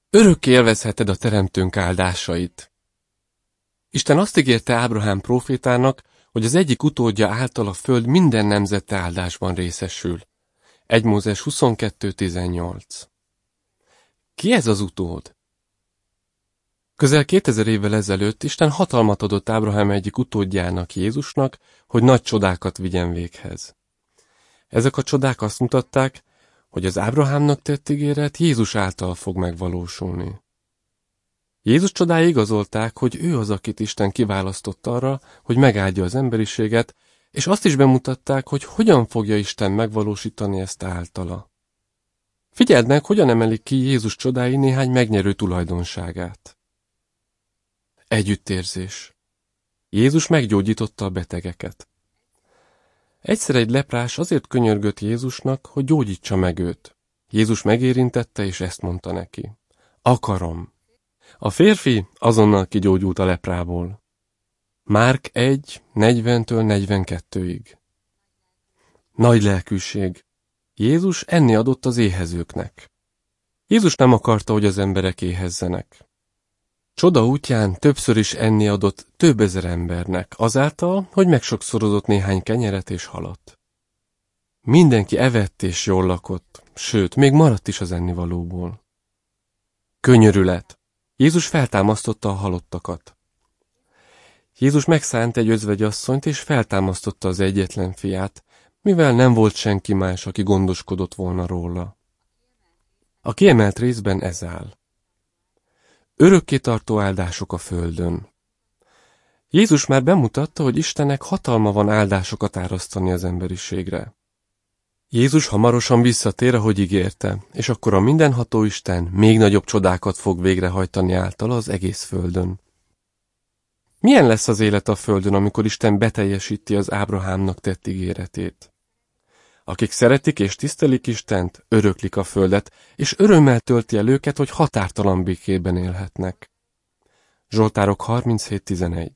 Örökké élvezheted a teremtőnk áldásait. Isten azt ígérte Ábrahám prófétának, hogy az egyik utódja által a föld minden nemzete áldásban részesül. 1 Mózes 22.18. Ki ez az utód? Közel 2000 évvel ezelőtt Isten hatalmat adott Ábrahám egyik utódjának, Jézusnak, hogy nagy csodákat vigyen véghez. Ezek a csodák azt mutatták, hogy az Ábrahámnak tett ígéret Jézus által fog megvalósulni. Jézus csodái igazolták, hogy ő az, akit Isten kiválasztott arra, hogy megáldja az emberiséget, és azt is bemutatták, hogy hogyan fogja Isten megvalósítani ezt általa. Figyeld meg, hogyan emelik ki Jézus csodái néhány megnyerő tulajdonságát. Együttérzés. Jézus meggyógyította a betegeket. Egyszer egy leprás azért könyörgött Jézusnak, hogy gyógyítsa meg őt. Jézus megérintette, és ezt mondta neki: akarom. A férfi azonnal kigyógyult a leprából. Márk 1, 40-től 42-ig. Nagy lelkűség. Jézus enni adott az éhezőknek. Jézus nem akarta, hogy az emberek éhezzenek. Csoda útján többször is enni adott több ezer embernek, azáltal, hogy megsokszorozott néhány kenyeret és halat. Mindenki evett és jól lakott, sőt, még maradt is az ennivalóból. Könyörület. Jézus feltámasztotta a halottakat. Jézus megszánt egy özvegyasszonyt, és feltámasztotta az egyetlen fiát, mivel nem volt senki más, aki gondoskodott volna róla. A kiemelt részben ez áll. Örökkétartó áldások a földön. Jézus már bemutatta, hogy Istennek hatalma van áldásokat árasztani az emberiségre. Jézus hamarosan visszatér, ahogy ígérte, és akkor a mindenható Isten még nagyobb csodákat fog végrehajtani általa az egész földön. Milyen lesz az élet a földön, amikor Isten beteljesíti az Ábrahámnak tett ígéretét? Akik szeretik és tisztelik Istent, öröklik a földet, és örömmel tölti el őket, hogy határtalan békében élhetnek. Zsoltárok 37.11.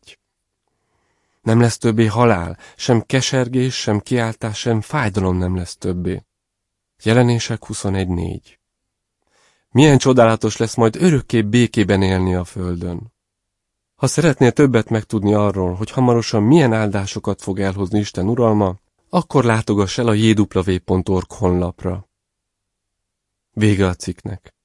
Nem lesz többé halál, sem kesergés, sem kiáltás, sem fájdalom nem lesz többé. Jelenések 21.4. Milyen csodálatos lesz majd örökké békében élni a földön. Ha szeretnél többet megtudni arról, hogy hamarosan milyen áldásokat fog elhozni Isten uralma, akkor látogass el a jw.org honlapra. Vége a cikknek.